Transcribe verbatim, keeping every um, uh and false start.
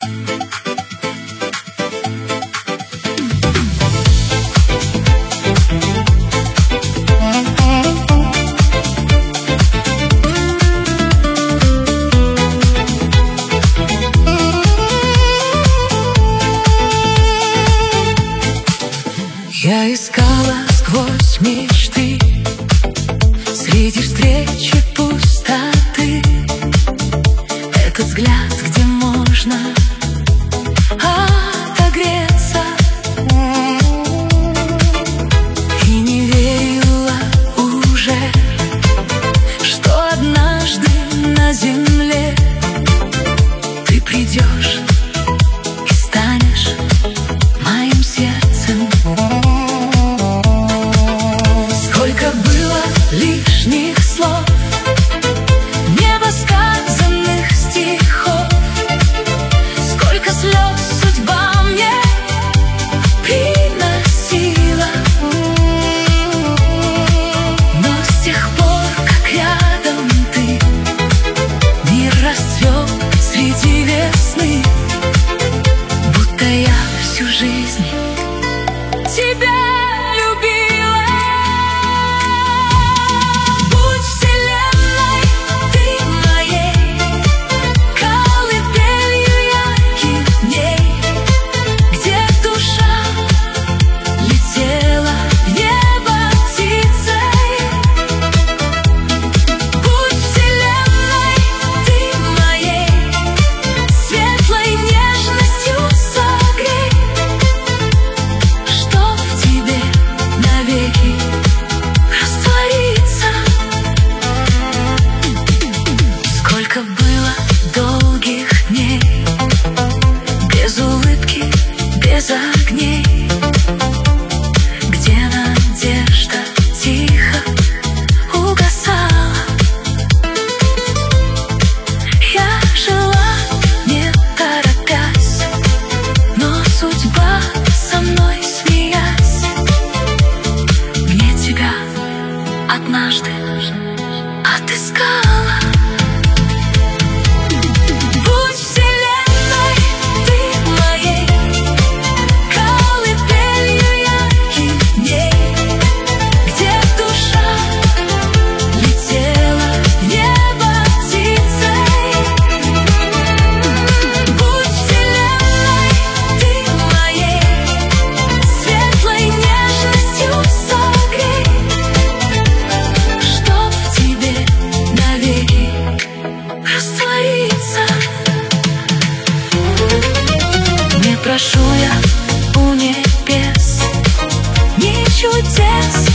Я искала сквозь мечты, среди встречи пустоты, этот взгляд, где можно отогреться. И не верила уже, что однажды на земле ты придешь и станешь моим сердцем. Сколько было лишних слов, недосказанных стихов, сколько слез судьба мне приносила. Но с тех пор, как рядом ты, мир расцвел среди весны, будто я всю жизнь тебя любила. Будь вселенной ты моей, колыбелью ярких дней, где душа летела в небо птицей. Будь вселенной ты моей, светлой нежностью согрей, чтоб в тебе навеки раствориться. Сколько было долгих дней, без улыбки, без огней, где надежда тихо угасала. Я жила, не торопясь, но судьба со мной смеясь, мне тебя однажды отыскала. Будь вселенной ты моей, колыбелью ярких дней, где душа летела в небо птицей. Будь вселенной ты моей, светлой нежностью согрей, чтоб в тебе навеки раствориться. Не прошу я у небес ни чудес,